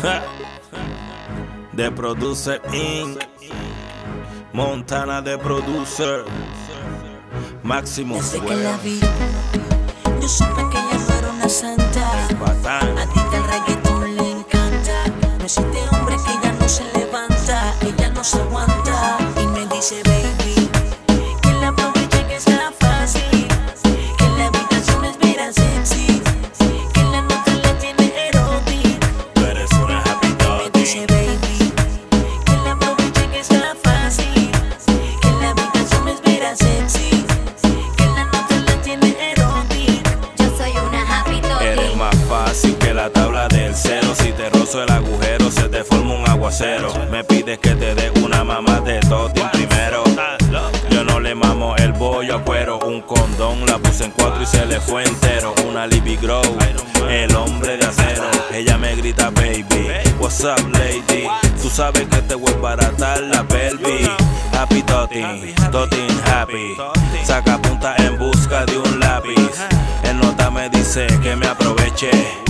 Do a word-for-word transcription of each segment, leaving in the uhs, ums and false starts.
The Producer incorporated. Montana The Producer. Máximo. Desde que la vi, yo supe que ella no era una santa. Patán. A ti que el reggaetón le encanta. No existe hombre que ella no se levanta. Ella no se aguanta. Y me dice, baby, que la aproveche que está fácil. Que la habitación es vera sexy. Que la nota la tiene erótica. Tú eres una happy dog. Me dice, baby, que la aproveche que está fácil. Que la habitación es vera sexy. Que la nota la tiene erótica. Yo soy una happy dog. Eres más fácil que la tabla del cero. Si te rozo el agujero, se te forma un aguacero. Me pides que te dé una mamá de totín primero. Yo no le mamo el bollo a cuero. Un condón la puse en cuatro y se le fue entero. Una Libby Grow, el hombre de acero. Ella me grita, baby, what's up, lady? Tú sabes que te voy a baratar la pelvis. Happy totin, totin happy. Saca punta en busca de un lápiz. El nota me dice que me aproveche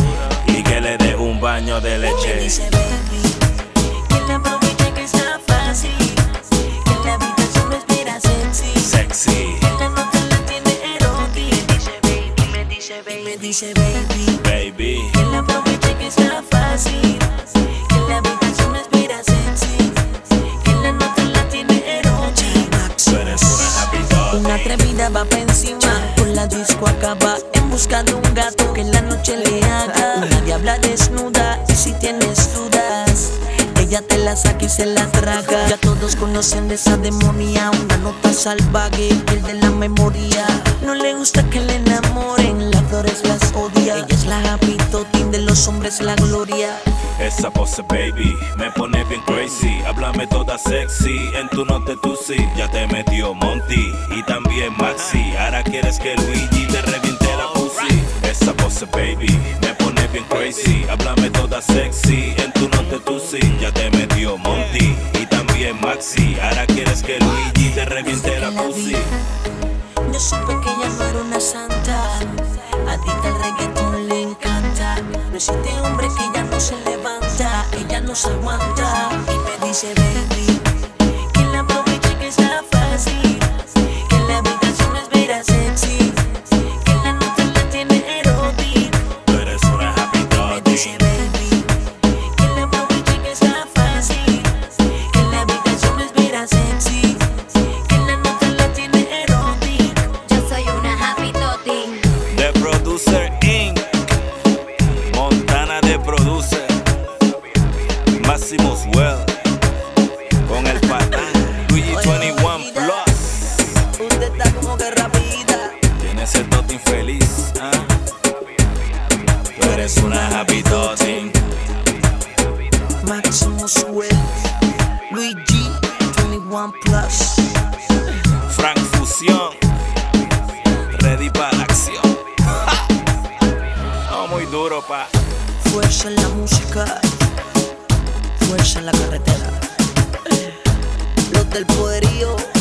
y que le dé un baño de Me leche. dice, baby, que la aproveche que está fácil. Que la habitación es vera sexy. Sexy, Que la nota la tiene erótica. Me dice, baby, me dice, baby, baby. que la aproveche que está fácil. Que la habitación es vera sexy. Que la nota la tiene erótica. Tú eres una happy dog. Una atrevida va pa' encima, con la disco acaba en busca de un gato que en la noche le haga una diabla desnuda. Y si tienes dudas, ella te la saca y se la traga. Ya todos conocen de esa demonia, una nota salvaje, pierde la memoria. No le gusta que le enamoren, las flores las odia. Ella es la happy totin de los hombres, la gloria. Esa pose, baby, me pone bien crazy. Háblame toda sexy, en tu note tú sí. Ya te metió Monty y también Maxi. Ahora quieres que Luigi te reviente la pussy. Esa pose, baby, me pone bien crazy. Háblame toda sexy, en tu note tú sí. Ya te metió Monty y también Maxi. Ahora quieres que Luigi te reviente la pussy. Yo supe que ella no era una santa. A ti que el reggaetón le encanta. No existe hombre que ella no se levanta. Ella no se aguanta. Y me dice, baby, que la aproveche que está fácil. Que la habitación es vera sexy. Que la nota la tiene erótica. Tú eres una happy Me dice, dog. baby, que la aproveche que está fácil. Que la habitación es vera sexy. Que la nota la tiene erótica. Yo soy una happy dog. The Producer incorporated. Montana The Producer. Máximo Well. Con el patán Luigi veintiuno Plus. Usted está como que rapidita. Tiene ese tote infeliz, ¿ah? Tú eres una happy totin. Maximus Well, Luigi veintiuno Plus. Frank Fusión. Ready para la acción. No, muy duro, pa. Fuerza en la música, fuerza en la carretera. Los del poderío.